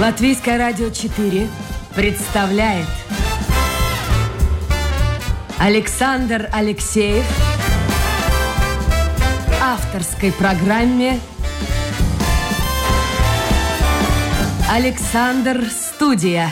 Латвийское радио 4 представляет Александр Алексеев в авторской программе «Александр Студия».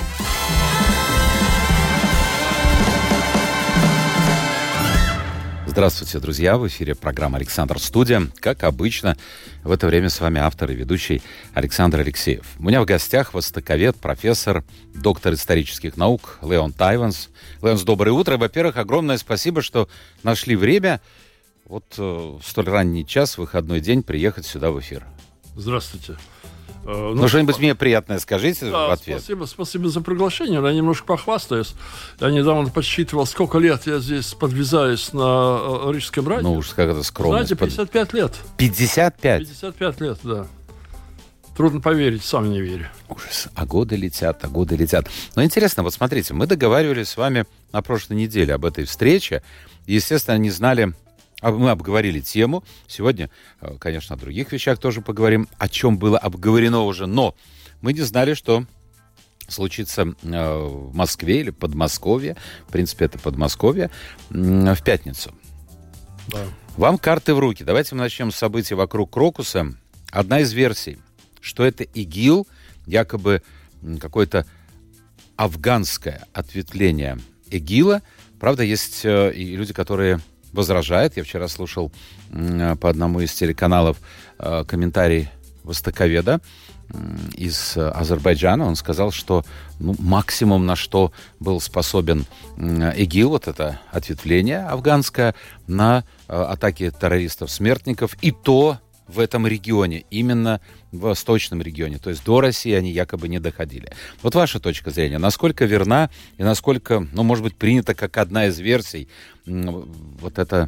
Здравствуйте, друзья! В эфире программа «Александр Студия». Как обычно, в это время с вами автор и ведущий Александр Алексеев. У меня в гостях востоковед, профессор, доктор исторических наук Леон Тайванс. Леонс, доброе утро. Во-первых, огромное спасибо, что нашли время в столь ранний час, выходной день, приехать сюда в эфир. Здравствуйте. Что-нибудь мне приятное скажите в ответ. Спасибо за приглашение. Я немножко похвастаюсь. Я недавно подсчитывал, сколько лет я здесь подвязаюсь на Рижском радио. Ну уж как это скромность. Знаете, 55 лет. 55? 55 лет, да. Трудно поверить, сам не верю. Ужас. А годы летят. Но интересно, вот смотрите, мы договаривались с вами на прошлой неделе об этой встрече. Естественно, не знали... Мы обговорили тему. Сегодня, конечно, о других вещах тоже поговорим, о чем было обговорено уже. Но мы не знали, что случится в Москве или Подмосковье. В принципе, это Подмосковье. В пятницу. Да. Вам карты в руки. Давайте мы начнем с событий вокруг Крокуса. Одна из версий, что это ИГИЛ, якобы какое-то афганское ответвление ИГИЛа. Правда, есть и люди, которые... возражает. Я вчера слушал по одному из телеканалов комментарий востоковеда из Азербайджана. Он сказал, что максимум, на что был способен ИГИЛ, вот это ответвление афганское, на атаки террористов-смертников, и то в этом регионе, именно в восточном регионе. То есть до России они якобы не доходили. Вот ваша точка зрения, насколько верна и насколько, может быть, принята как одна из версий вот эта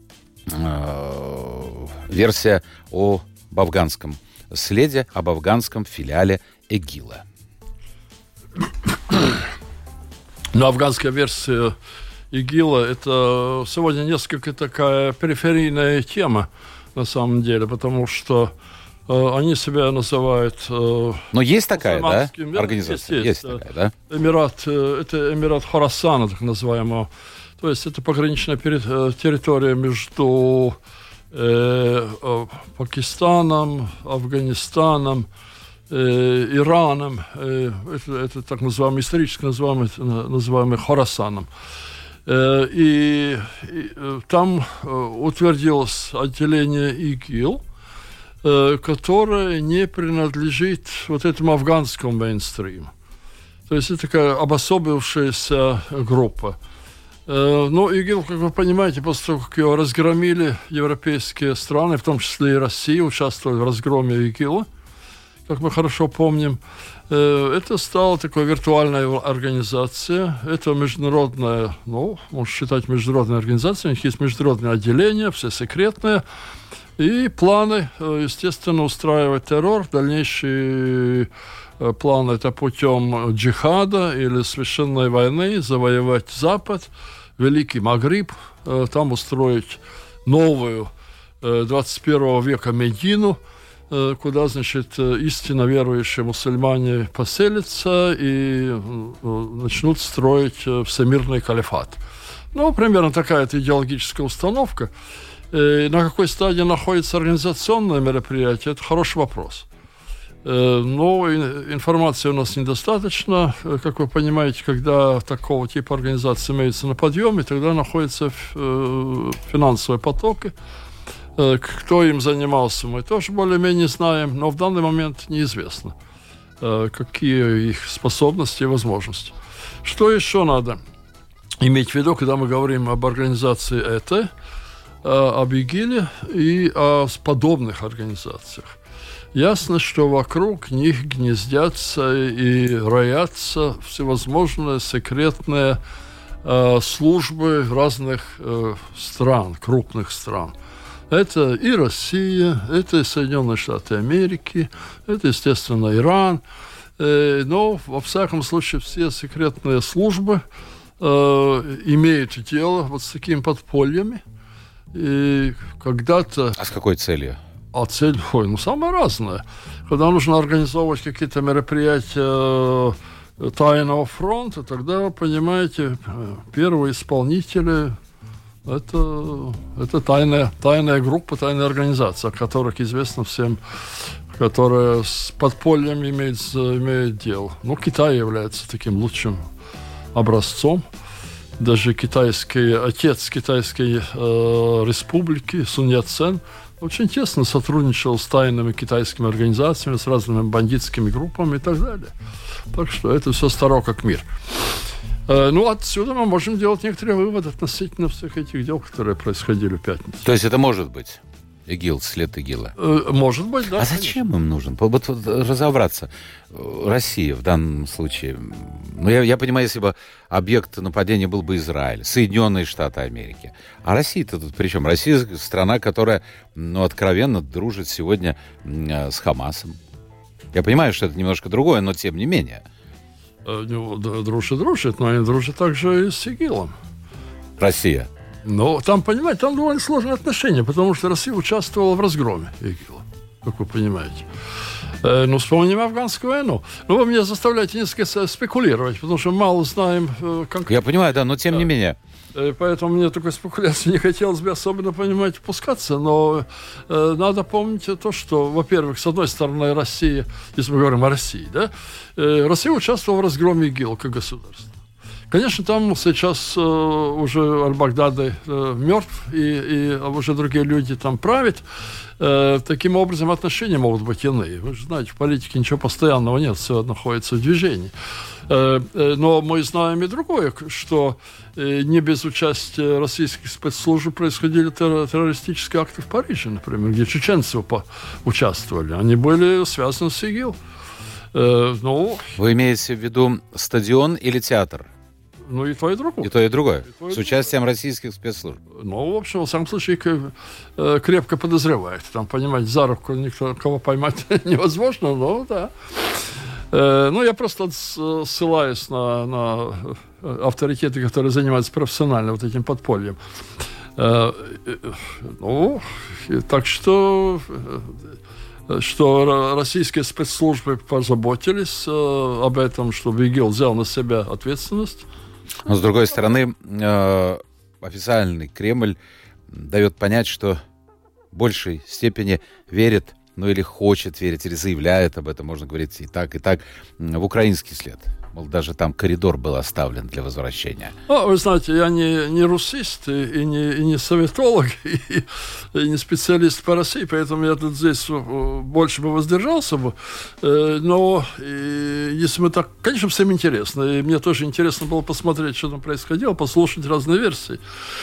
версия об афганском следе, об афганском филиале ИГИЛа? Афганская версия ИГИЛа — это сегодня несколько такая периферийная тема, на самом деле, потому что они себя называют... Но есть такая, да, организация? Есть такая, да? Это Эмират Хорасана, так называемого. То есть это пограничная территория между Пакистаном, Афганистаном, Ираном. Это так называемый, исторически называемый Хорасаном. И там утвердилось отделение ИГИЛ, которое не принадлежит вот этому афганскому мейнстриму. То есть это такая обособившаяся группа. Но ИГИЛ, как вы понимаете, после того, как его разгромили европейские страны, в том числе и Россия, участвовали в разгроме ИГИЛа, как мы хорошо помним, это стала такой виртуальная организация. Это международная, можно считать международной организацией. У них есть международные отделения, все секретные. И планы, естественно, устраивать террор. Дальнейший план — это путем джихада или священной войны завоевать Запад, Великий Магриб, там устроить новую 21 века Медину, куда, истинно верующие мусульмане поселятся и начнут строить всемирный калифат. Примерно такая идеологическая установка. На какой стадии находится организационное мероприятие, это хороший вопрос. Но информации у нас недостаточно. Как вы понимаете, когда такого типа организации имеется на подъеме, тогда находятся финансовые потоки. Кто им занимался, мы тоже более-менее знаем, но в данный момент неизвестно, какие их способности и возможности. Что еще надо иметь в виду, когда мы говорим об организации ЭТ, об ИГИЛе и о подобных организациях? Ясно, что вокруг них гнездятся и роятся всевозможные секретные службы разных стран, крупных стран. Это и Россия, это и Соединенные Штаты Америки, это, естественно, Иран. Но, во всяком случае, все секретные службы имеют дело вот с такими подпольями. И когда-то... А с какой целью? А цель, самая разная. Когда нужно организовывать какие-то мероприятия тайного фронта, тогда, вы понимаете, первые исполнители это тайная группа, тайная организация, о которых известно всем, которая с подпольем имеет дело. Китай является таким лучшим образцом. Даже отец Китайской республики Сун Яцен очень тесно сотрудничал с тайными китайскими организациями, с разными бандитскими группами и так далее. Так что это все старо как мир. Отсюда мы можем делать некоторые выводы относительно всех этих дел, которые происходили в пятницу. То есть это может быть ИГИЛ, след ИГИЛа? Может быть, да. А зачем им нужен? Вот разобраться. Россия в данном случае. Я понимаю, если бы объект нападения был бы Израиль, Соединенные Штаты Америки. А Россия-то тут при чем? Россия страна, которая, откровенно дружит сегодня с Хамасом. Я понимаю, что это немножко другое, но тем не менее. Дружит, но они дружат также и с ИГИЛом. Россия. Там, понимаете, там довольно сложные отношения, потому что Россия участвовала в разгроме ИГИЛа, как вы понимаете. Вспомним афганскую войну. Вы меня заставляете несколько спекулировать, потому что мало знаем конкретно. Я понимаю, да, но тем не менее. Поэтому мне такой спекуляции не хотелось бы особенно, понимаете, пускаться. Но надо помнить то, что, во-первых, с одной стороны, Россия, если мы говорим о России, да, Россия участвовала в разгроме ИГИЛа как государства. Конечно, там сейчас уже Аль-Багдади мертв, и уже другие люди там правят. Таким образом, отношения могут быть иные. Вы же знаете, в политике ничего постоянного нет, все находится в движении. Но мы знаем и другое, что не без участия российских спецслужб происходили террористические акты в Париже, например, где чеченцы участвовали. Они были связаны с ИГИЛ. Вы имеете в виду стадион или театр? И то, и другое. И то, и другое. С участием российских спецслужб. В общем, во всяком случае, крепко подозревает. Там, понимаете, за руку никого поймать невозможно, но да. Я просто ссылаюсь на авторитеты, которые занимаются профессионально вот этим подпольем. Так что российские спецслужбы позаботились об этом, чтобы ИГИЛ взял на себя ответственность. Но, с другой стороны, официальный Кремль дает понять, что в большей степени верит, или хочет верить, или заявляет об этом, можно говорить и так, в украинский след. Мол, даже там коридор был оставлен для возвращения. Вы знаете, я не русист, и не советолог, и не специалист по России, поэтому я тут здесь больше бы воздержался бы. Но если мы так... Конечно, всем интересно. И мне тоже интересно было посмотреть, что там происходило, послушать разные версии.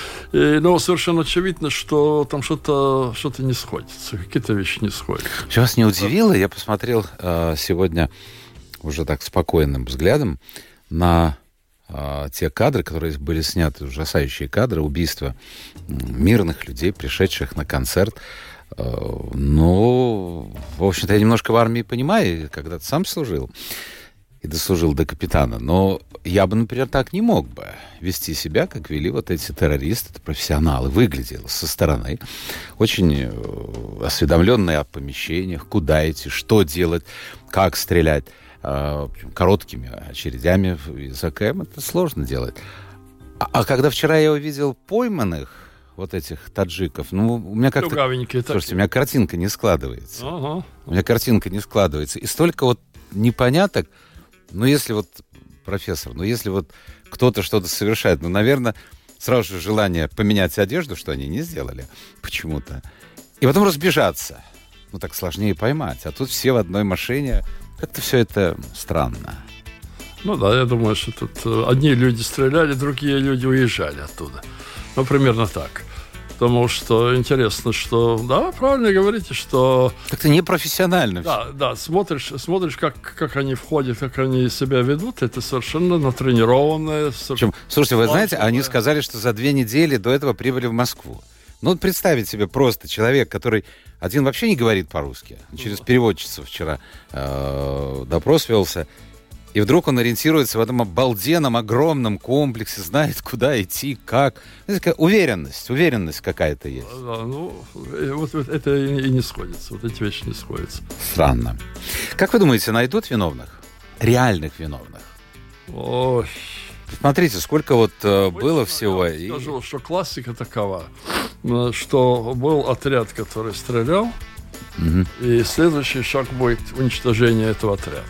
Но совершенно очевидно, что там что-то не сходится, какие-то вещи не сходятся. Что вас не удивило? Я посмотрел сегодня уже так спокойным взглядом на те кадры, которые были сняты, ужасающие кадры убийства мирных людей, пришедших на концерт. В общем-то, я немножко в армии понимаю, когда-то сам служил и дослужил до капитана, но я бы, например, так не мог бы вести себя, как вели вот эти террористы, это профессионалы, выглядело со стороны, очень осведомленные о помещениях, куда идти, что делать, как стрелять. Короткими очередями из АКМ это сложно делать. А когда вчера я увидел пойманных вот этих таджиков, у меня как-то... Слушайте, у меня картинка не складывается. Ага. У меня картинка не складывается. И столько непоняток. Если профессор, если кто-то что-то совершает, наверное, сразу же желание поменять одежду, что они не сделали почему-то. И потом разбежаться. Так сложнее поймать. А тут все в одной машине... Как-то все это странно. Я думаю, что тут одни люди стреляли, другие люди уезжали оттуда. Примерно так. Потому что интересно, что... Да, правильно говорите, что... Как-то непрофессионально. Да, смотришь как они входят, как они себя ведут, это совершенно натренированное. Слушайте, вы знаете, они сказали, что за 2 недели до этого прибыли в Москву. Представить себе просто человек, который один вообще не говорит по-русски, через переводчицу вчера допрос велся, И вдруг он ориентируется в этом обалденном, огромном комплексе, знает, куда идти, как. Такая уверенность какая-то есть. Да, ну, вот это и не сходится, вот эти вещи не сходятся. Странно. Как вы думаете, найдут виновных? Реальных виновных? Ой. Смотрите, сколько вот было всего. Я скажу, что классика такова, что был отряд, который стрелял, и следующий шаг будет уничтожение этого отряда.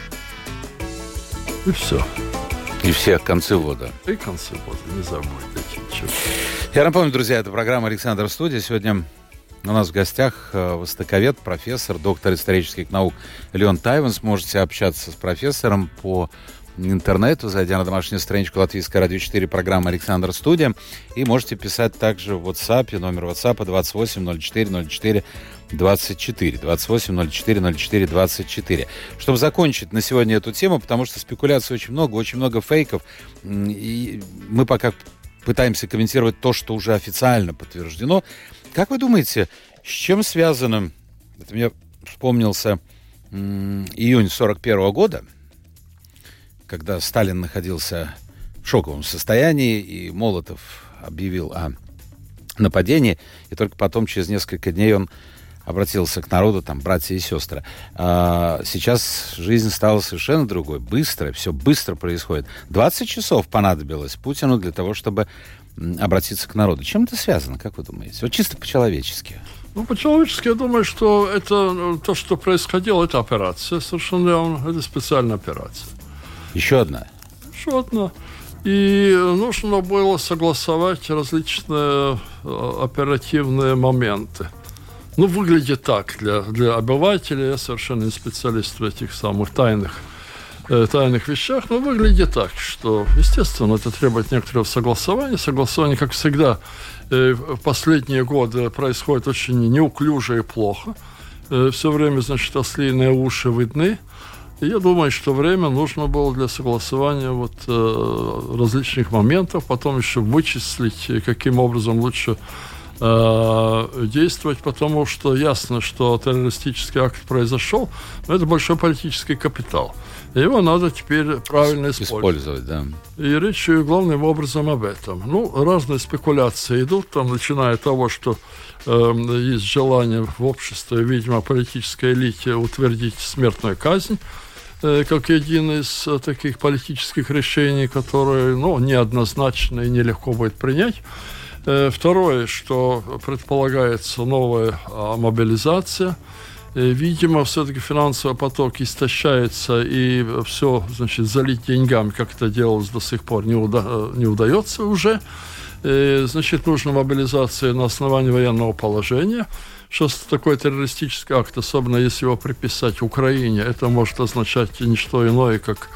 И все. И все концы вода. И концы вода, не забудьте. Я напомню, друзья, это программа «Александр Студия». Сегодня у нас в гостях востоковед, профессор, доктор исторических наук Леон Тайванс. Можете общаться с профессором по интернету, зайдя на домашнюю страничку Латвийское радио 4, программа «Александр Студия». И можете писать также в WhatsApp, номер WhatsApp 28 04 04 24. 28 04 04 24. Чтобы закончить на сегодня эту тему, потому что спекуляций очень много фейков. И мы пока пытаемся комментировать то, что уже официально подтверждено. Как вы думаете, с чем связано... Это мне вспомнился июнь 1941 года, когда Сталин находился в шоковом состоянии, и Молотов объявил о нападении, и только потом, через несколько дней, он обратился к народу, там, братья и сестры. Сейчас жизнь стала совершенно другой, быстро, все быстро происходит. 20 часов понадобилось Путину для того, чтобы обратиться к народу. Чем это связано, как вы думаете? Вот чисто по-человечески. Ну, по-человечески, я думаю, что это то, что происходило, это операция совершенно, это специальная операция. Еще одна. И нужно было согласовать различные оперативные моменты. Ну, выглядит так для обывателя, я совершенно не специалист в этих самых тайных вещах, но выглядит так, что, естественно, это требует некоторого согласования. Согласование, как всегда, в последние годы происходит очень неуклюже и плохо. Все время, значит, ослиные уши видны. И я думаю, что время нужно было для согласования различных моментов, потом еще вычислить, каким образом лучше действовать, потому что ясно, что террористический акт произошел, но это большой политический капитал. И его надо теперь правильно использовать. Да. И речь главным образом об этом. Ну, разные спекуляции идут, там, начиная от того, что есть желание в обществе, видимо, политической элите утвердить смертную казнь, как один из таких политических решений, которые, неоднозначно и нелегко будет принять. Второе, что предполагается новая мобилизация. Видимо, все-таки финансовый поток истощается, и все, значит, залить деньгами, как это делалось до сих пор, не удается уже. Значит, нужна мобилизация на основании военного положения. Что такое террористический акт, особенно если его приписать Украине, это может означать не что иное, как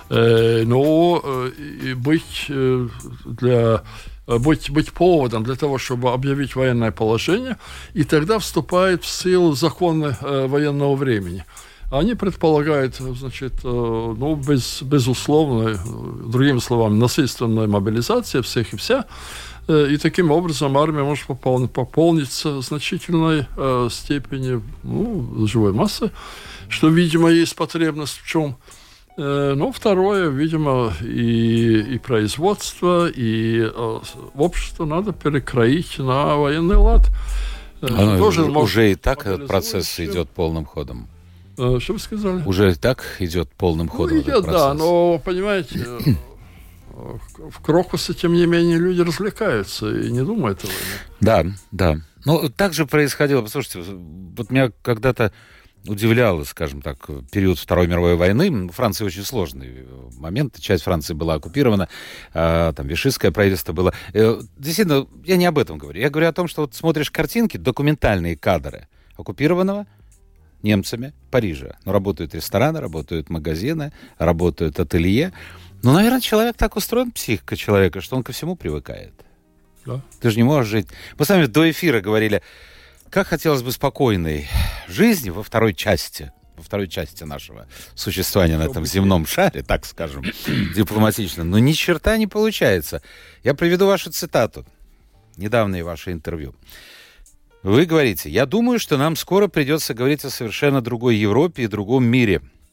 быть поводом для того, чтобы объявить военное положение, и тогда вступают в силу законы военного времени. Они предполагают, значит, безусловно, другими словами, насильственная мобилизация всех и вся, и таким образом армия может пополниться в значительной степени живой массы, что, видимо, есть потребность в чем. Второе, видимо, и производство, и общество надо перекроить на военный лад. Уже и так процесс идет полным ходом. Что вы сказали? Уже и так идет полным ходом этот процесс. Да, но, понимаете, в Крокусе, тем не менее, люди развлекаются и не думают о войне. Да. Но так же происходило, послушайте, вот меня когда-то удивляло, скажем так, период Второй мировой войны. Франция очень сложный момент. Часть Франции была оккупирована, там Вишистское правительство было. Действительно, я не об этом говорю. Я говорю о том, что вот смотришь картинки, документальные кадры оккупированного немцами Парижа. Но работают рестораны, работают магазины, работают ателье. Наверное, человек так устроен, психика человека, что он ко всему привыкает. Да. Ты же не можешь жить. Мы с вами до эфира говорили, как хотелось бы спокойной жизни во второй части нашего существования на этом земном шаре, так скажем, дипломатично. Но ни черта не получается. Я приведу вашу цитату. Недавнее ваше интервью. Вы говорите: «Я думаю, что нам скоро придется говорить о совершенно другой Европе и другом мире.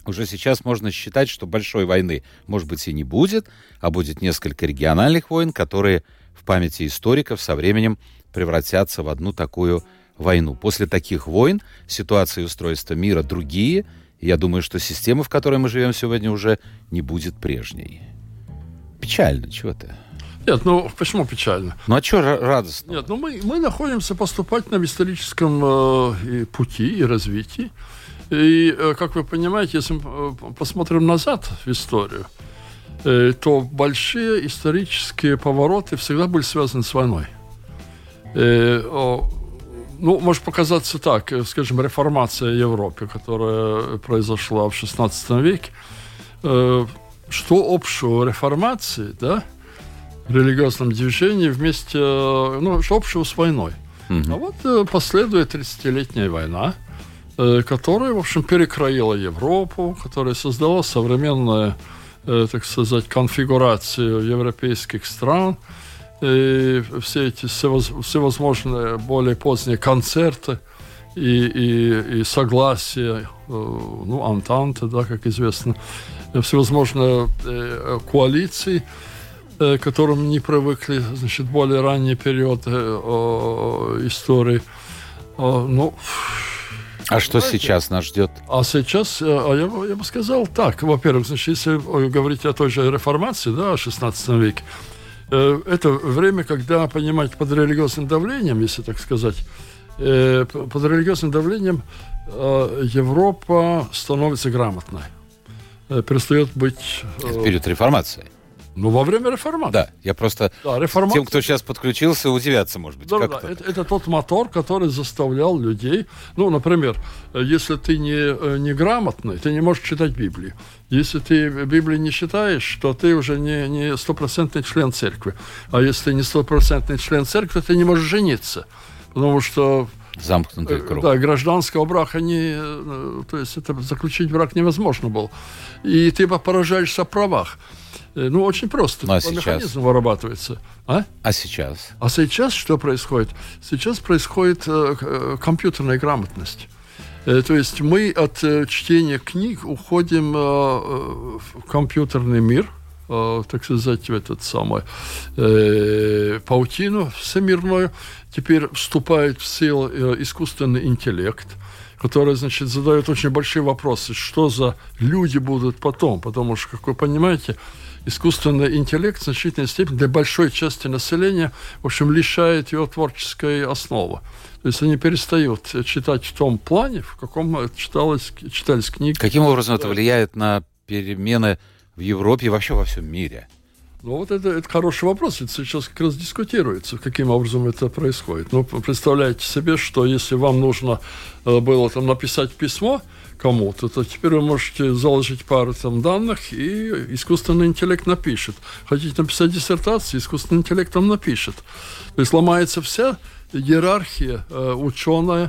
уже сейчас можно считать, что большой войны, может быть, и не будет, а будет несколько региональных войн, которые в памяти историков со временем превратятся в одну такую войну. После таких войн ситуация и устройство мира другие, и я думаю, что система, в которой мы живем сегодня, уже не будет прежней. Печально, чего ты? Нет, ну почему печально? Ну а что радостно? Нет, ну мы находимся поступательно в историческом пути и развитии. И, как вы понимаете, если мы посмотрим назад в историю, то большие исторические повороты всегда были связаны с войной. Ну, может показаться так, скажем, реформация Европы, которая произошла в XVI веке. Что общего реформации, да, в религиозном движении вместе, ну, что общего с войной? А вот последует 30-летняя война, которая, в общем, перекроила Европу, которая создала современную, так сказать, конфигурацию европейских стран, и все эти всевозможные более поздние концерты и согласия, ну, антанты, да, как известно, всевозможные коалиции, к которым не привыкли, значит, более ранние периоды истории. Ну, а что сейчас нас ждет? А сейчас, я бы сказал так. Во-первых, значит, если говорить о той же реформации, да, о XVI веке, это время, когда, понимаете, под религиозным давлением, если так сказать, под религиозным давлением Европа становится грамотной. Перестает быть... Это период реформации. Ну, во время реформации. Да, я просто... Да, реформация... Тем, кто сейчас подключился, удивятся, может быть. Да, это тот мотор, который заставлял людей... Ну, например, если ты не грамотный, ты не можешь читать Библию. Если ты Библию не читаешь, то ты уже не стопроцентный член церкви. А если ты не стопроцентный член церкви, ты не можешь жениться. Потому что... Замкнутый круг. Да, гражданского брака то есть это заключить брак невозможно было. И ты поражаешься о правах. Ну, очень просто. Ну, а сейчас? Механизм вырабатывается. А сейчас? А сейчас что происходит? Сейчас происходит компьютерная грамотность. То есть мы от чтения книг уходим в компьютерный мир, так сказать, в этот самый паутину всемирную. Теперь вступает в силу искусственный интеллект, который, значит, задает очень большие вопросы, что за люди будут потом. Потому что, как вы понимаете, искусственный интеллект в значительной степени для большой части населения, в общем, лишает его творческой основы. То есть они перестают читать в том плане, в каком читались книги. Каким образом это влияет на перемены в Европе и вообще во всем мире? Ну, вот это хороший вопрос. Это сейчас как раз дискутируется, каким образом это происходит. Ну, представляете себе, что если вам нужно было там написать письмо кому-то, то теперь вы можете заложить пару там данных, и искусственный интеллект напишет. Хотите написать диссертацию, искусственный интеллект там напишет. То есть ломается вся иерархия ученая,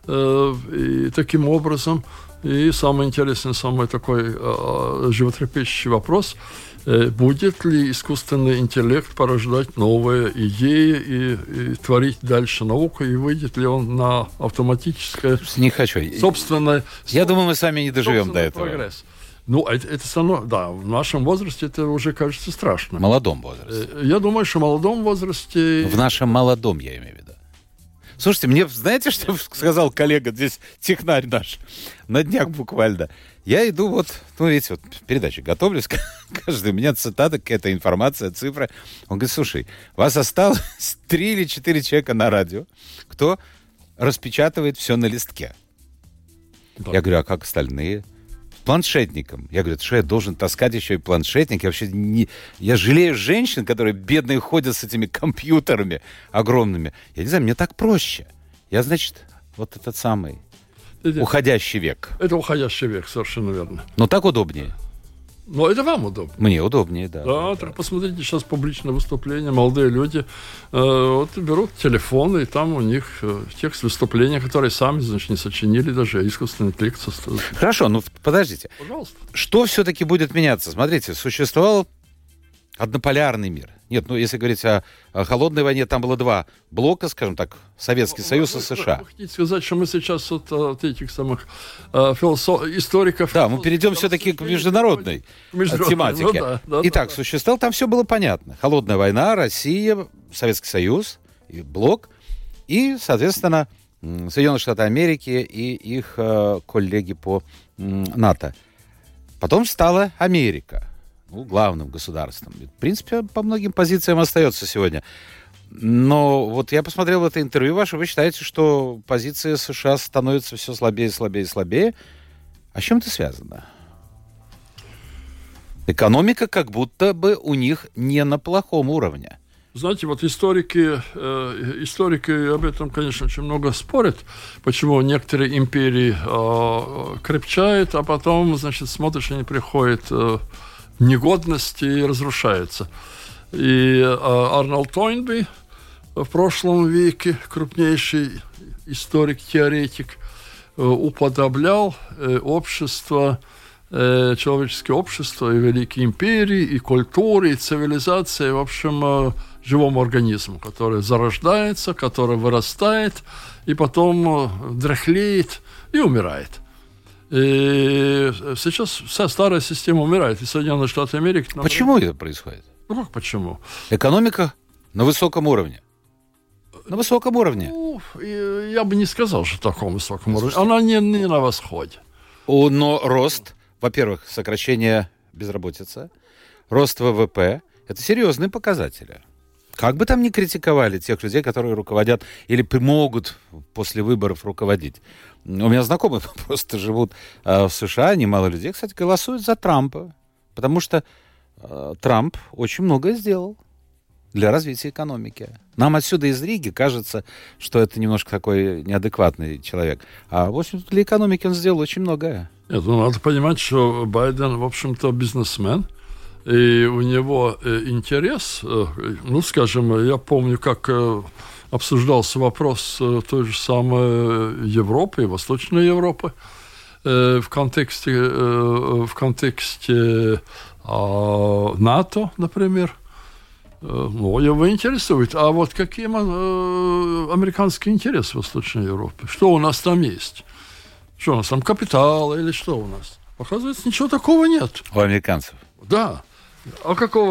и таким образом. И самый интересный, самый такой животрепещущий вопрос – будет ли искусственный интеллект порождать новые идеи и творить дальше науку, и выйдет ли он на автоматическое... Не хочу. Собственное... Я думаю, мы сами не доживем до этого. Прогресс. Ну, это да, в нашем возрасте это уже кажется страшно. В молодом возрасте. Я думаю, что в молодом возрасте... В нашем молодом, я имею в виду. Слушайте, мне, знаете, что сказал коллега, здесь технарь наш, на днях буквально. Я иду вот, ну, видите, вот передачи готовлюсь, каждый, у меня цитата, какая-то информация, цифра. Он говорит, слушай, вас осталось 3 или 4 человека на радио, кто распечатывает все на листке. Да. Я говорю, а как остальные? Планшетником. Я говорю, что я должен таскать еще и планшетник? Я вообще не... Я жалею женщин, которые бедные ходят с этими компьютерами огромными. Я не знаю, мне так проще. Я, значит, вот этот самый уходящий век. Это уходящий век, совершенно верно. Но так удобнее. Но это вам удобно. Мне удобнее, да. Да, так посмотрите, сейчас публичное выступление, молодые люди вот берут телефоны, и там у них текст выступления, которые сами, значит, не сочинили даже, искусственный интеллект составил. Хорошо, ну подождите. Пожалуйста. Что все-таки будет меняться? Смотрите, существовал однополярный мир. Нет, ну, если говорить о холодной войне, там было два блока, скажем так, Советский Союз и США. Вы хотите сказать, что мы сейчас от этих самых историков... Да, мы перейдем все-таки к международной тематике. Ну, да, Итак, существовал, там все было понятно. Холодная война, Россия, Советский Союз, и блок, и, соответственно, Соединенные Штаты Америки и их коллеги по НАТО. Потом стала Америка. Главным государством. В принципе, по многим позициям остается сегодня. Но вот я посмотрел это интервью ваше, вы считаете, что позиция США становится все слабее, слабее, слабее. А с чем это связано? Экономика как будто бы у них не на плохом уровне. Знаете, вот историки об этом, конечно, очень много спорят, почему некоторые империи крепчают, а потом, значит, смотришь, они приходят... негодности и разрушается. И Арнольд Тойнби в прошлом веке, крупнейший историк, теоретик, уподоблял общество, человеческое общество и великие империи, и культуры, и цивилизации, в общем, живому организму, который зарождается, который вырастает, и потом дряхлеет и умирает. И сейчас вся старая система умирает, и Соединенные Штаты Америки... Почему это происходит? Ну, как почему? Экономика на высоком уровне. На высоком уровне. Ну, я бы не сказал, что таком высоком уровне. Она не на восходе. Но рост, во-первых, сокращение безработицы, рост ВВП – это серьезные показатели. Как бы там ни критиковали тех людей, которые руководят или могут после выборов руководить. У меня знакомые просто живут в США, немало людей, кстати, голосуют за Трампа, потому что Трамп очень многое сделал для развития экономики. Нам отсюда из Риги кажется, что это немножко такой неадекватный человек. А, в общем, для экономики он сделал очень многое. Нет, ну, надо понимать, что Байден, в общем-то, бизнесмен, и у него интерес, ну, скажем, я помню, как обсуждался вопрос той же самой Европы, Восточной Европы, в контексте НАТО, например. Ну, его интересует. А вот какие американские интересы в Восточной Европе? Что у нас там есть? Что у нас там, капитал или что у нас? Оказывается, ничего такого нет. У американцев? Да. А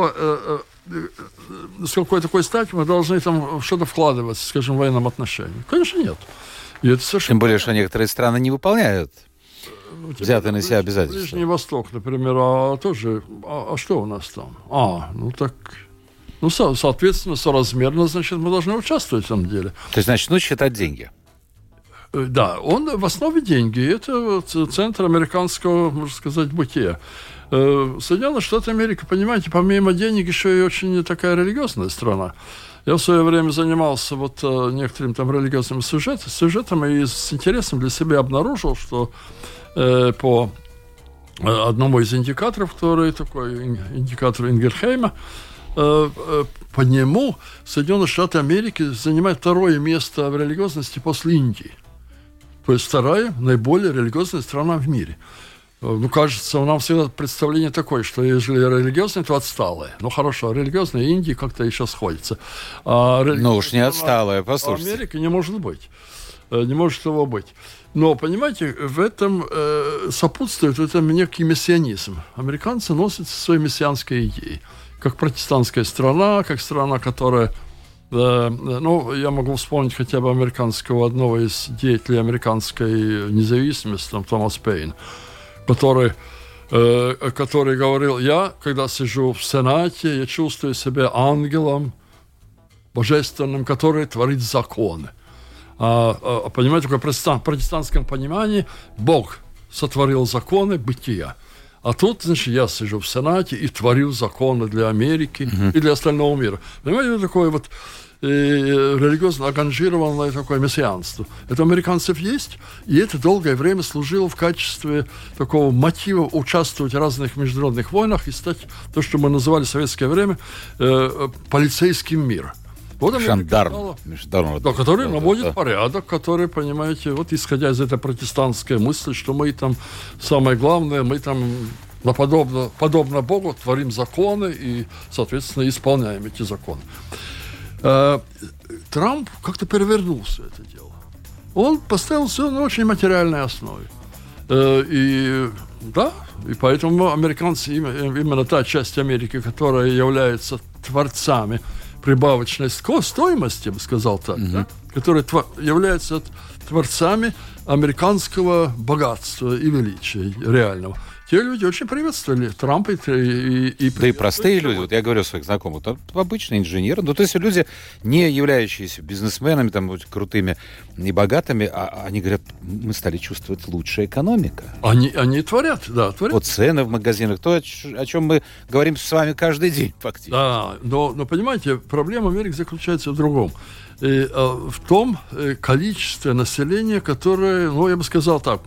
с какой такой стати мы должны там что-то вкладывать, скажем, в военном отношении? Конечно, нет. И это совершенно... Тем более, что некоторые страны не выполняют взятые на себя обязательства. Ближний Восток, например, тоже... А что у нас там? Ну так... Ну, соответственно, соразмерно, значит, мы должны участвовать в этом деле. То есть начнут считать деньги? Да, он в основе деньги. Это центр американского, можно сказать, бытия. Соединенные Штаты Америки, понимаете, помимо денег, еще и очень такая религиозная страна. Я в свое время занимался вот некоторым там религиозным сюжетом и с интересом для себя обнаружил, что по одному из индикаторов, который такой индикатор Ингерхейма, по нему Соединенные Штаты Америки занимают второе место в религиозности после Индии. То есть вторая наиболее религиозная страна в мире. Ну, кажется, нам всегда представление такое, что если религиозные, то отсталые. Ну, хорошо, религиозные Индии как-то еще сходятся. Ну, уж не отсталые, послушайте. Америка не может быть. Не может его быть. Но, понимаете, в этом сопутствует некий мессианизм. Американцы носят свои мессианские идеи. Как протестантская страна, как страна, которая... ну, я могу вспомнить хотя бы одного из деятелей американской независимости, там, Томас Пейн, который говорил, я, когда сижу в Сенате, я чувствую себя ангелом божественным, который творит законы. Понимаете, в протестантском понимании Бог сотворил законы бытия. А тут, значит, я сижу в Сенате и творю законы для Америки и для остального мира. Понимаете, такое вот религиозно ангажированное такое мессианство. Это у американцев есть, и это долгое время служило в качестве такого мотива участвовать в разных международных войнах и стать то, что мы называли в советское время полицейским миром. Вот жандарм, да, который наводит порядок, который, понимаете, вот исходя из этой протестантской мысли, что мы там самое главное, мы там подобно Богу творим законы и, соответственно, исполняем эти законы. Трамп как-то перевернул все это дело. Он поставил все на очень материальной основе. И поэтому американцы, именно та часть Америки, которая является творцами прибавочной стоимости, я бы сказал так, да, которые являются творцами американского богатства и величия реального. Те люди очень приветствовали Трампа и да и простые люди, вот я говорю о своих знакомых, то обычные инженеры, ну то есть люди, не являющиеся бизнесменами, там, крутыми и богатыми, они говорят, мы стали чувствовать лучшая экономика. Они творят, да. Вот цены в магазинах, то, о чем мы говорим с вами каждый день фактически. Да, но понимаете, проблема Америки заключается в другом. В том количестве населения, которое, я бы сказал так,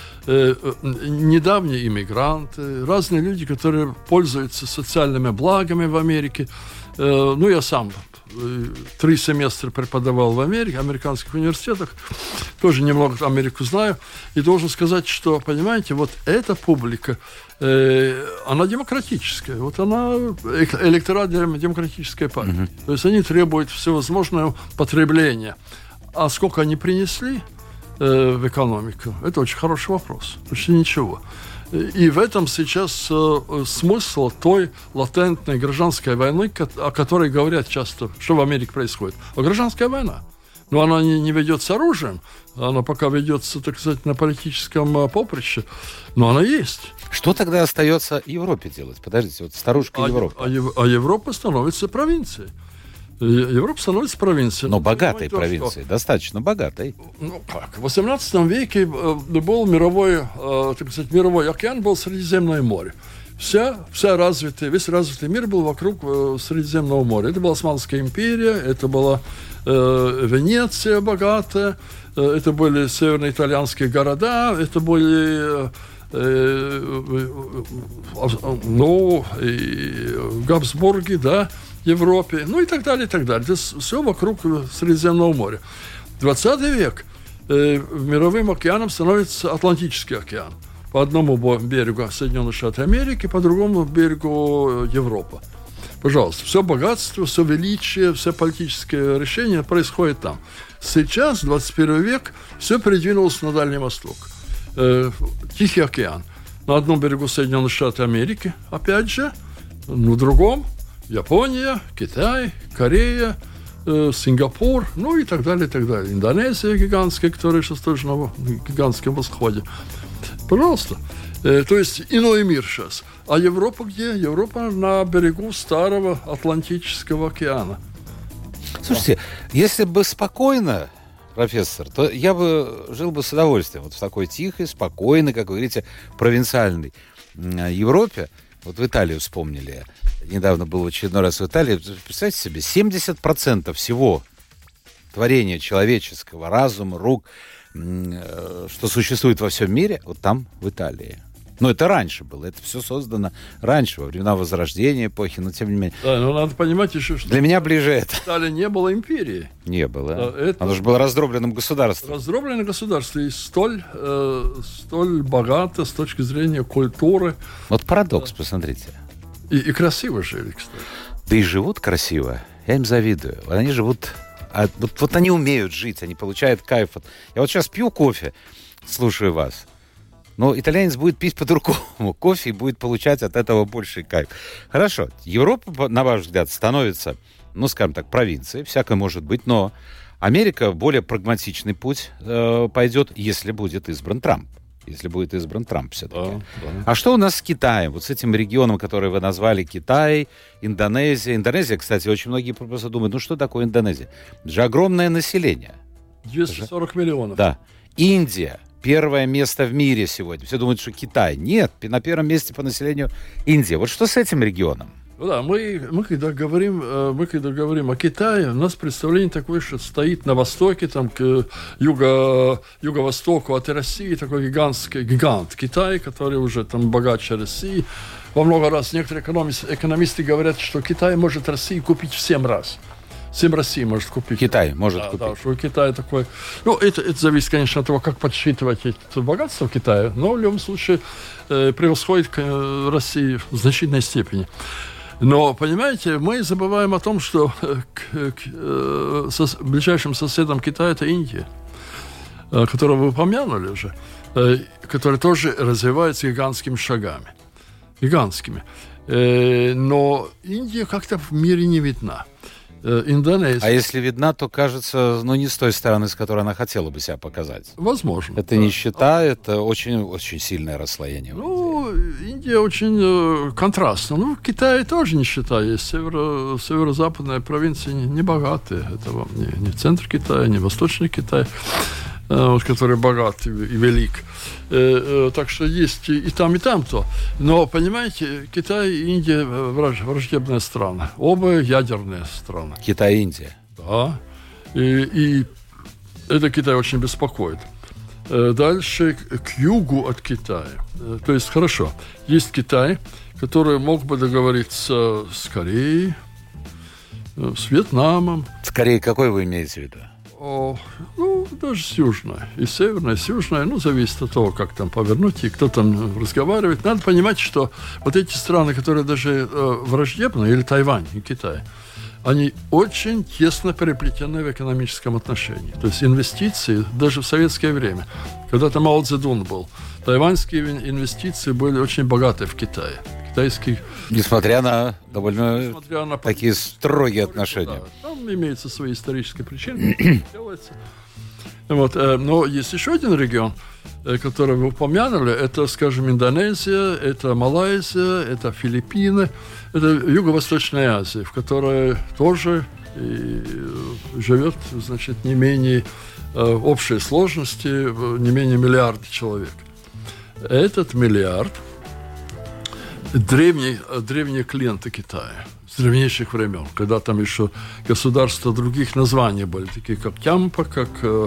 недавние иммигранты, разные люди, которые пользуются социальными благами в Америке. Я сам 3 семестра преподавал в Америке, в американских университетах, тоже немного Америку знаю, и должен сказать, что, понимаете, вот эта публика, она демократическая, вот она электорат демократической партии. То есть они требуют всевозможного потребления. А сколько они принесли в экономику? Это очень хороший вопрос. Почти ничего. И в этом сейчас смысл той латентной гражданской войны, о которой говорят часто, что в Америке происходит. Гражданская война. Но она не ведется оружием, она пока ведется, так сказать, на политическом поприще, но она есть. Что тогда остается Европе делать? Подождите, вот старушка Европа. А Европа становится провинцией. Европа становится провинцией. Но богатой провинцией, достаточно богатой. В 18 веке был мировой океан, был Средиземное море. Весь развитый мир был вокруг Средиземного моря. Это была Османская империя, это была Венеция богатая, это были североитальянские города, это были Габсбурги, да, Европе, и так далее, и так далее. Это все вокруг Средиземного моря. 20 век мировым океаном становится Атлантический океан. По одному берегу Соединенные Штаты Америки, по другому берегу Европа. Пожалуйста, все богатство, все величие, все политические решения происходят там. Сейчас, 21 век, все передвинулось на Дальний Восток. Тихий океан. На одном берегу Соединенные Штаты Америки, опять же, на другом Япония, Китай, Корея, Сингапур, и так далее, и так далее. Индонезия гигантская, которая сейчас тоже на гигантском восходе. Пожалуйста. То есть иной мир сейчас. А Европа где? Европа на берегу старого Атлантического океана. Слушайте, если бы спокойно, профессор, то я бы жил бы с удовольствием вот в такой тихой, спокойной, как вы говорите, провинциальной Европе. Вот в Италию вспомнили. Недавно был в очередной раз в Италии. Представьте себе, 70% всего творения человеческого, разума, рук, что существует во всем мире, вот там, в Италии. Но это раньше было. Это все создано раньше, во времена Возрождения, эпохи, но тем не менее. Да, но надо понимать еще, что... Для меня ближе это. В Италии не было империи. Не было. Да, это... Оно же было раздробленным государством. Раздробленное государство. И столь богато с точки зрения культуры. Вот парадокс, посмотрите. И красиво жили, кстати. Да и живут красиво. Я им завидую. Они живут... Вот они умеют жить, они получают кайф. Я вот сейчас пью кофе, слушаю вас. Но итальянец будет пить по-другому кофе и будет получать от этого больший кайф. Хорошо. Европа, на ваш взгляд, становится, скажем так, провинцией. Всякое может быть. Но Америка более прагматичный путь пойдет, если будет избран Трамп. Если будет избран Трамп все-таки. Да. А что у нас с Китаем? Вот с этим регионом, который вы назвали, Китай, Индонезия. Индонезия, кстати, очень многие просто думают, что такое Индонезия? Это же огромное население. 240 миллионов. Да. Индия. Первое место в мире сегодня. Все думают, что Китай. Нет, на первом месте по населению Индия. Вот что с этим регионом? Да, мы когда говорим о Китае, у нас представление такое, что стоит на востоке, там к юго-востоку от России такой гигант Китай, который уже там богаче России. Во много раз некоторые экономисты говорят, что Китай может Россию купить в 7 раз. 7 России может купить. Китай может купить. Да, что Китай такой... Ну, это зависит, конечно, от того, как подсчитывать это богатство Китая, но в любом случае превосходит Россию в значительной степени. Но, понимаете, мы забываем о том, что ближайшим соседом Китая это Индия, которую вы упомянули уже, которая тоже развивается гигантскими шагами. Гигантскими. Но Индия как-то в мире не видна. Индонезия. А если видна, то кажется, не с той стороны, с которой она хотела бы себя показать. Возможно. Это нищета, это очень сильное расслоение. Индия очень контрастна. В Китае тоже нищета есть. Северо-западные провинции не богатые. Это вам не центр Китая, не восточный Китай, который богат и велик. Так что есть и там то. Но, понимаете, Китай и Индия враждебные страны. Оба ядерные страны. Китай и Индия. Да. И это Китай очень беспокоит. Дальше к югу от Китая. То есть, хорошо, есть Китай, который мог бы договориться с Кореей, с Вьетнамом. С Кореей какой вы имеете в виду? Даже с южной. И северной, с южной. Зависит от того, как там повернуть и кто там разговаривает. Надо понимать, что вот эти страны, которые даже враждебны, или Тайвань, и Китай, они очень тесно переплетены в экономическом отношении. То есть инвестиции даже в советское время, когда там Мао Цзэдун был, тайваньские инвестиции были очень богаты в Китае. Несмотря на довольно такие строгие отношения. Да, там имеются свои исторические причины. Но есть еще один регион, который вы упомянули. Это, скажем, Индонезия, это Малайзия, это Филиппины. Это Юго-Восточная Азия, в которой тоже живет, не менее общей сложности, не менее миллиарда человек. Этот миллиард древние клиенты Китая с древнейших времен, когда там еще государства других названий были, такие как Тямпа, как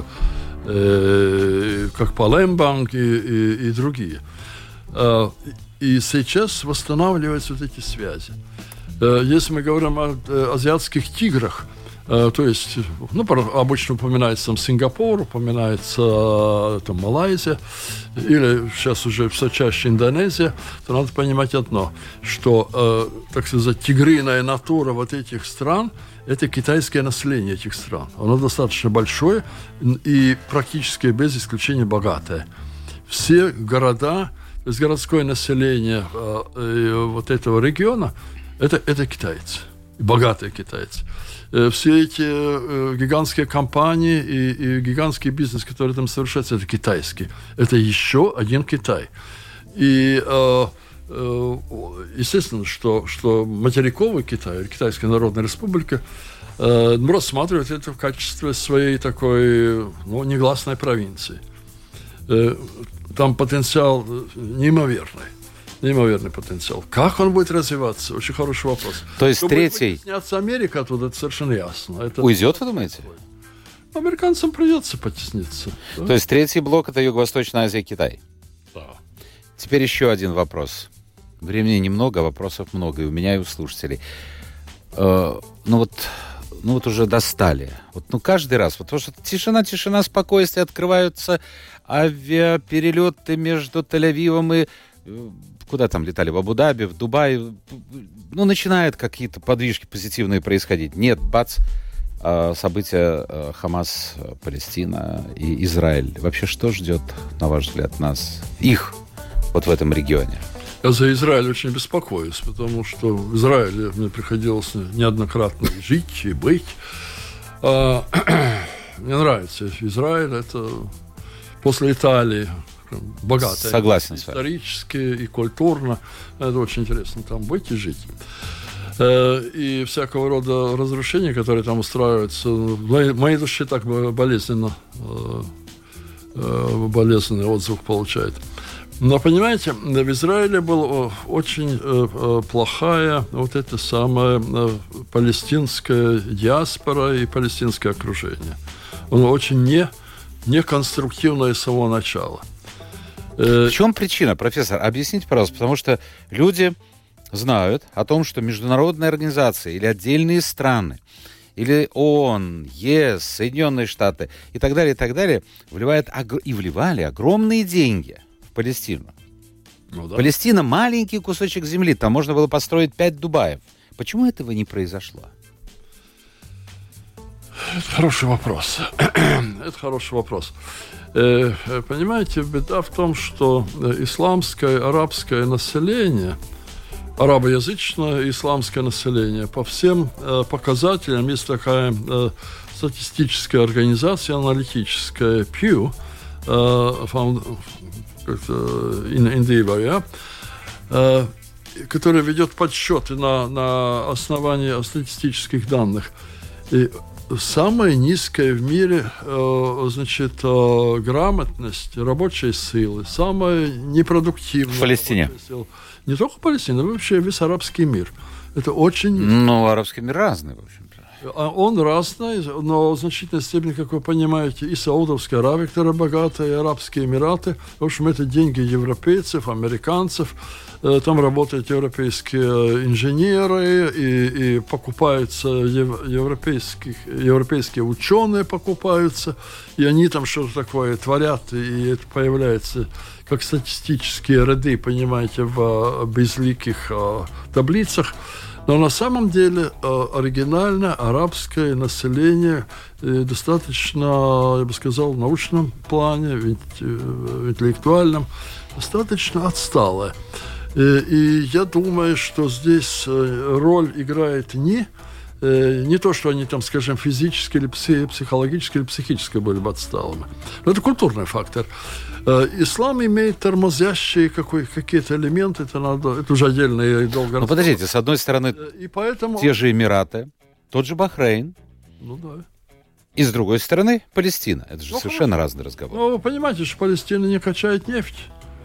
Палембанг и другие. И сейчас восстанавливаются вот эти связи. Если мы говорим о азиатских тиграх, то есть, обычно упоминается там Сингапур, упоминается там Малайзия, или сейчас уже все чаще Индонезия, то надо понимать одно, что, так сказать, тигриная натура вот этих стран – это китайское население этих стран. Оно достаточно большое и практически без исключения богатое. Все города, то есть городское население вот этого региона – это китайцы, богатые китайцы. Все эти гигантские компании и гигантский бизнес, который там совершается, это китайский. Это еще один Китай. И естественно, что материковый Китай, Китайская Народная Республика, рассматривает это в качестве своей такой негласной провинции. Там потенциал неимоверный потенциал. Как он будет развиваться? Очень хороший вопрос. То есть третий... Снятся Америка оттуда, это совершенно ясно. Уйдет, вы думаете? Американцам придется потесниться. Да? То есть третий блок – это Юго-Восточная Азия, Китай? Да. Теперь еще один вопрос. Времени немного, вопросов много, и у меня, и у слушателей. Вот уже достали. Каждый раз. Потому что тишина, спокойствие, открываются авиаперелеты между Тель-Авивом и... Куда там летали? В Абу-Даби, в Дубай. Начинают какие-то подвижки позитивные происходить. Нет, бац, события Хамас, Палестина и Израиль. Вообще, что ждет, на ваш взгляд, нас, их, вот в этом регионе? Я за Израиль очень беспокоюсь, потому что в Израиле мне приходилось неоднократно жить и быть. Мне нравится Израиль. Это после Италии богатая. Согласен с вами. Исторически и культурно. Это очень интересно там быть и жить. И всякого рода разрушения, которые там устраиваются, моей душе так болезненный отзыв получает. Но, понимаете, в Израиле была очень плохая вот эта самая палестинская диаспора и палестинское окружение. Оно очень неконструктивное с самого начала. В чем причина, профессор? Объясните, пожалуйста, потому что люди знают о том, что международные организации или отдельные страны или ООН, ЕС, Соединенные Штаты и так далее, вливали огромные деньги в Палестину. Ну, да. Палестина — маленький кусочек земли, там можно было построить 5 Дубаев. Почему этого не произошло? Это хороший вопрос. Это хороший вопрос. Понимаете, беда в том, что исламское, арабское население, арабоязычное исламское население, по всем показателям, есть такая статистическая организация, аналитическая, Pew, которая ведет подсчеты на основании статистических данных. И самая низкая в мире, грамотность рабочей силы, самая непродуктивная. В Палестине. Не только Палестина, вообще весь арабский мир. Это очень... Ну, арабский мир разный, в общем-то. Он разный, но в значительной степени, как вы понимаете, и Саудовская Аравия, которая богатая, и Арабские Эмираты. В общем, это деньги европейцев, американцев. Там работают европейские инженеры, и покупаются европейские ученые покупаются, и они там что-то такое творят, и это появляется как статистические ряды, понимаете, в безликих таблицах. Но на самом деле оригинальное арабское население достаточно, я бы сказал, в научном плане, интеллектуальном, достаточно отсталое. И я думаю, что здесь роль играет не то, что они там, скажем, физически или психологически или психически были бы отсталыми. Но это культурный фактор. Ислам имеет тормозящие какие-то элементы, это уже отдельно и долго. Ну, подождите, с одной стороны, и поэтому... те же Эмираты, тот же Бахрейн. Ну да. И с другой стороны, Палестина. Это же совершенно разный разговор. Ну, вы понимаете, что Палестина не качает нефть.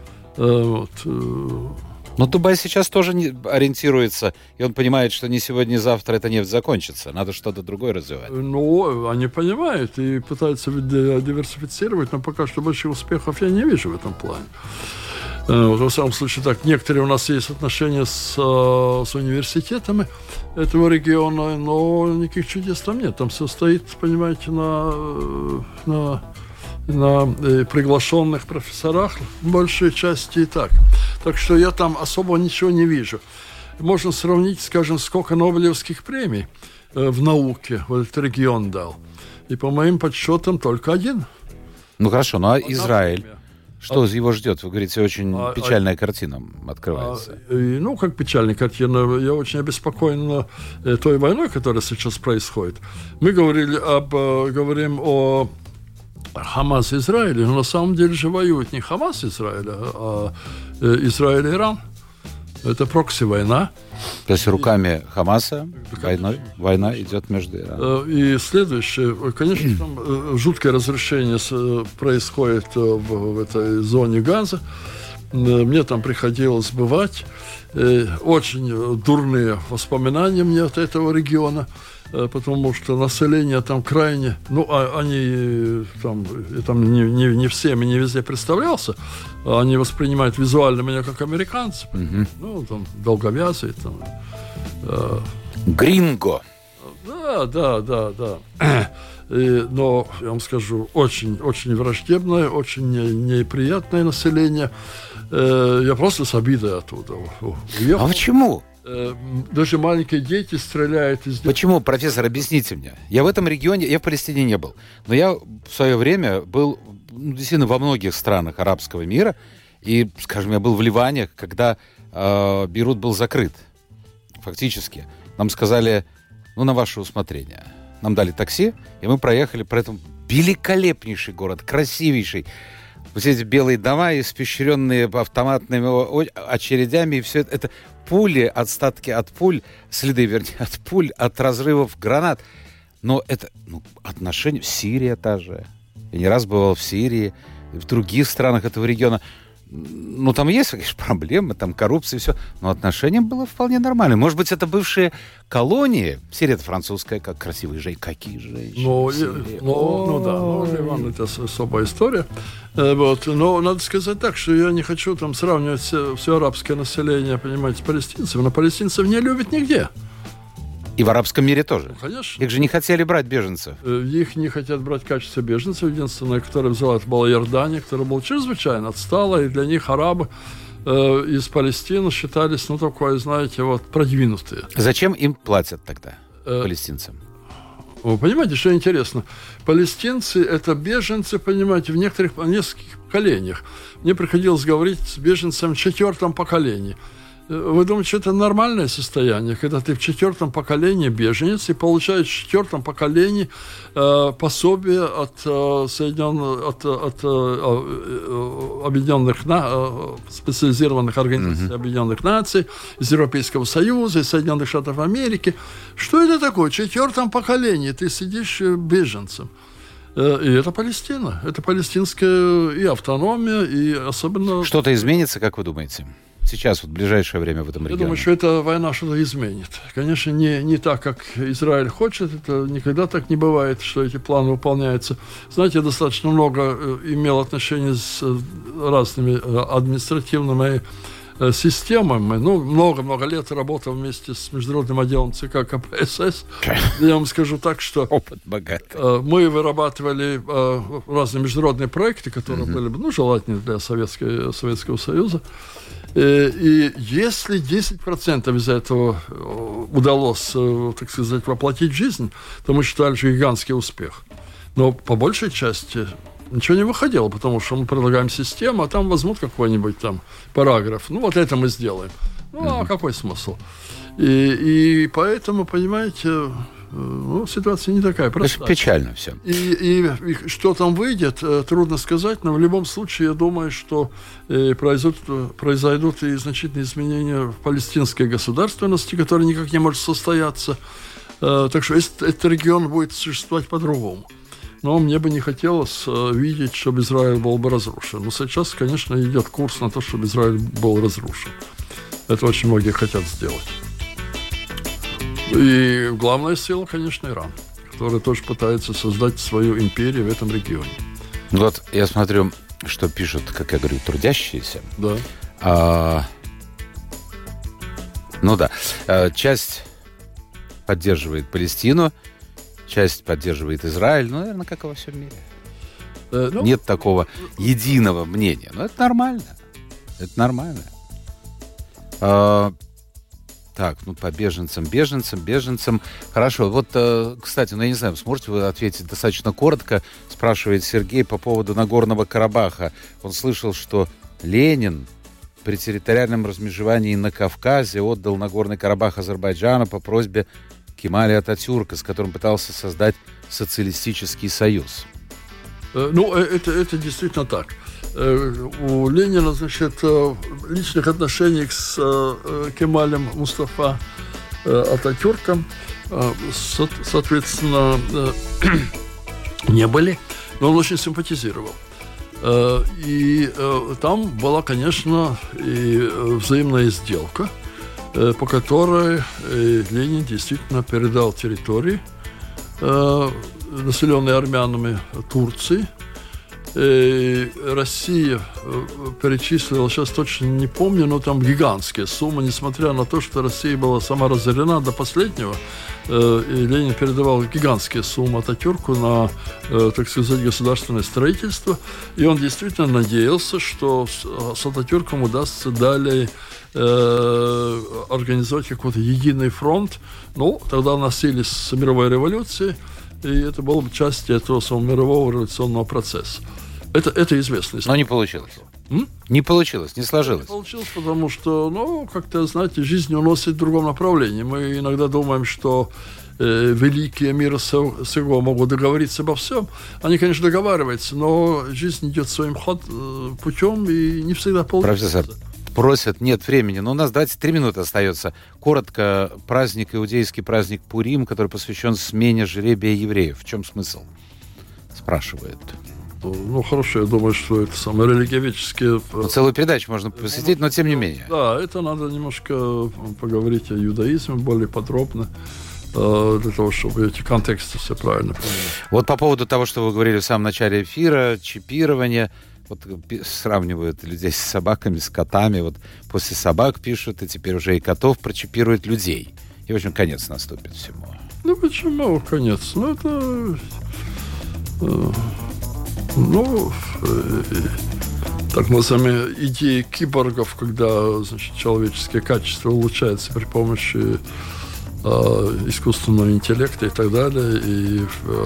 Но Дубай сейчас тоже ориентируется, и он понимает, что ни сегодня, ни завтра эта нефть закончится. Надо что-то другое развивать. Ну, они понимают и пытаются диверсифицировать, но пока что больших успехов я не вижу в этом плане. Во всяком случае, так, некоторые у нас есть отношения с университетами этого региона, но никаких чудес там нет. Там все стоит, понимаете, на приглашенных профессорах, в большей части и так. Так что я там особо ничего не вижу. Можно сравнить, скажем, сколько Нобелевских премий в науке вот этот регион дал. И по моим подсчетам только один. Ну хорошо, ну а Израиль? Что его ждет? Вы говорите, очень печальная картина открывается. Ну, как печальная картина. Я очень обеспокоен той войной, которая сейчас происходит. Мы говорим о Хамас и Израиле, но на самом деле же воюют не Хамас и Израиль, а Израиль и Иран. Это прокси-война. То есть руками Хамаса война идет между Ираном. И следующее, конечно, там жуткое разрушение происходит в этой зоне Газа. Мне там приходилось бывать. Очень дурные воспоминания мне от этого региона, потому что население там крайне... Ну, они там не всем и не везде представлялся. Они воспринимают визуально меня как американцев. Угу. Ну, там, долговязые. Там, Гринго. Да. Но, я вам скажу, очень, очень враждебное, очень неприятное население. Я просто с обидой оттуда уехал. А почему? Даже маленькие дети стреляют из... Почему, профессор, объясните мне. Я в этом регионе, я в Палестине не был, но я в свое время был действительно во многих странах арабского мира, и, скажем, я был в Ливане, когда Бейрут был закрыт, фактически. Нам сказали, на ваше усмотрение. Нам дали такси, и мы проехали по этому великолепнейший город, красивейший. Вот эти белые дома, испещренные автоматными очередями, и все это пули, остатки от пуль, следы, вернее, от пуль, от разрывов гранат. Но это отношения... Сирия та же. Я не раз бывал в Сирии, в других странах этого региона. Там есть, конечно, проблемы, там коррупция и все, но отношения было вполне нормально. Может быть, это бывшие колонии. Сирия — это французская, как красивые женщины. Какие женщины? Ливан — это особая история. Но надо сказать так, что я не хочу там сравнивать все арабское население, понимаете, с палестинцами, но палестинцев не любят нигде. И в арабском мире тоже. Ну, конечно. Их же не хотели брать беженцев. Их не хотят брать в качестве беженцев. Единственное, которое взяла, это была Иордания, которая была чрезвычайно отстала, и для них арабы из Палестины считались, такое, знаете, продвинутые. Зачем им платят тогда, палестинцам? Вы понимаете, что интересно? Палестинцы – это беженцы, понимаете, в нескольких поколениях. Мне приходилось говорить с беженцем в 4-м поколении. Вы думаете, что это нормальное состояние, когда ты в 4-м поколении беженец и получаешь в 4-м поколении пособие от объединенных специализированных организаций Объединенных Наций, из Европейского Союза, из Соединенных Штатов Америки. Что это такое? В 4-м поколении ты сидишь беженцем. И это Палестина. Это палестинская и автономия, и особенно... Что-то изменится, как вы думаете? Сейчас, в ближайшее время в этом регионе? Я думаю, что эта война что-то изменит. Конечно, не так, как Израиль хочет. Это никогда так не бывает, что эти планы выполняются. Знаете, я достаточно много имел отношений с разными административными системами. Много-много лет работал вместе с международным отделом ЦК КПСС. Я вам скажу так, что опыт богатый. Мы вырабатывали разные международные проекты, которые были бы желательны для Советского Союза. И если 10% из этого удалось, так сказать, воплотить в жизнь, то мы считали, что гигантский успех. Но по большей части ничего не выходило, потому что мы предлагаем систему, а там возьмут какой-нибудь там параграф. это мы сделаем. А какой смысл? И поэтому, понимаете, ситуация не такая простая. Печально все. И что там выйдет, трудно сказать, но в любом случае я думаю, что произойдут и значительные изменения в палестинской государственности, которая никак не может состояться. Так что этот регион будет существовать по-другому. Но мне бы не хотелось видеть, чтобы Израиль был бы разрушен. Но сейчас, конечно, идет курс на то, чтобы Израиль был разрушен. Это очень многие хотят сделать. И главная сила, конечно, Иран, который тоже пытается создать свою империю в этом регионе. Я смотрю, что пишут, как я говорю, трудящиеся. Да. Часть поддерживает Палестину, часть поддерживает Израиль. Наверное, как и во всем мире. Нет такого единого мнения. Но это нормально. Это нормально. Так, по беженцам. Хорошо. Кстати, я не знаю, сможете вы ответить достаточно коротко, спрашивает Сергей по поводу Нагорного Карабаха. Он слышал, что Ленин при территориальном размежевании на Кавказе отдал Нагорный Карабах Азербайджану по просьбе Кемаля Ататюрка, с которым пытался создать социалистический союз. Это действительно так. У Ленина, личных отношений с Кемалем Мустафа Ататюрком, соответственно, не были, но он очень симпатизировал. И там была, конечно, и взаимная сделка, по которой Ленин действительно передал территории, населенные армянами, Турции. Россия перечислила, сейчас точно не помню, но там гигантские суммы, несмотря на то, что Россия была сама разорена до последнего, и Ленин передавал гигантские суммы Ататюрку на, так сказать, государственное строительство, и он действительно надеялся, что с Ататюрком удастся далее организовать какой-то единый фронт. Тогда носились мировой революции, и это была бы часть этого самого мирового революционного процесса. Это известно. Но не получилось. Не получилось, не сложилось. Не получилось, потому что, как-то, знаете, жизнь уносит в другом направлении. Мы иногда думаем, что великие мира сего могут договориться обо всем. Они, конечно, договариваются, но жизнь идет своим путем и не всегда получается. Профессор, просят, нет времени, но у нас, 3 минуты остается. Коротко, иудейский праздник Пурим, который посвящен смене жребия евреев. В чем смысл? Спрашивают. Хорошо, я думаю, что это самые религиоведческие... Целую передачу можно посвятить, но тем не менее. Да, это надо немножко поговорить о иудаизме более подробно, для того, чтобы эти контексты все правильно понимать. По поводу того, что вы говорили в самом начале эфира, чипирование, сравнивают людей с собаками, с котами. После собак пишут, и теперь уже и котов прочипируют людей. И, в общем, конец наступит всему. Ну, почему конец? Ну, это... так называемые идеи киборгов, когда, значит, человеческие качества улучшаются при помощи искусственного интеллекта и так далее, и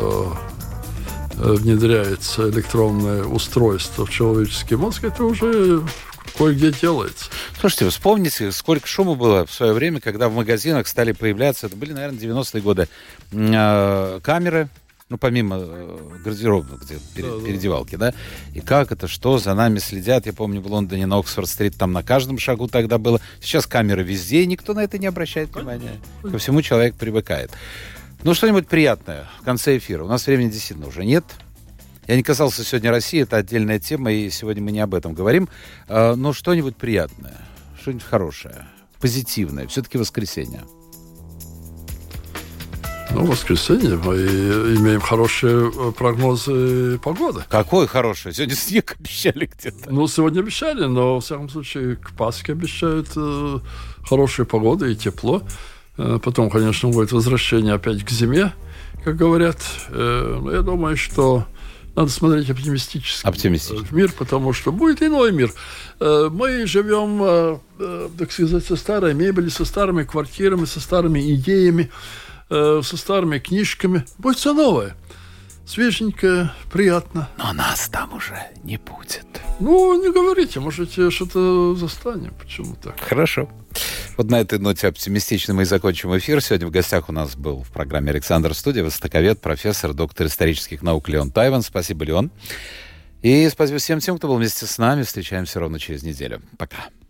внедряется электронное устройство в человеческий мозг, это уже кое-где делается. Слушайте, вспомните, сколько шума было в свое время, когда в магазинах стали появляться, это были, наверное, 90-е годы, камеры, ну, помимо гардеробных, где переодевалки, да? И как это, что, за нами следят. Я помню, в Лондоне на Оксфорд-стрит там на каждом шагу тогда было. Сейчас камеры везде, и никто на это не обращает внимания. Ко всему человек привыкает. Ну, что-нибудь приятное в конце эфира. У нас времени действительно уже нет. Я не касался сегодня России, это отдельная тема, и сегодня мы не об этом говорим. Но что-нибудь приятное, что-нибудь хорошее, позитивное. Все-таки воскресенье. Ну, в воскресенье мы имеем хорошие прогнозы погоды. Какой хороший? Сегодня снег обещали где-то. Ну, сегодня обещали, но, во всяком случае, к Пасхе обещают хорошие погоды и тепло. Потом, конечно, будет возвращение опять к зиме, как говорят. Но я думаю, что надо смотреть оптимистически в мир, потому что будет иной мир. Мы живем, так сказать, со старой мебелью, со старыми квартирами, со старыми идеями, со старыми книжками. Будет все новое. Свеженькое, приятно. Но нас там уже не будет. Ну, не говорите, можете что-то застанем. Почему так? Хорошо. Вот на этой ноте оптимистично мы и закончим эфир. Сегодня в гостях у нас был в программе «Александр Студия» востоковед, профессор, доктор исторических наук Леон Тайван. Спасибо, Леон. И спасибо всем тем, кто был вместе с нами. Встречаемся ровно через неделю. Пока.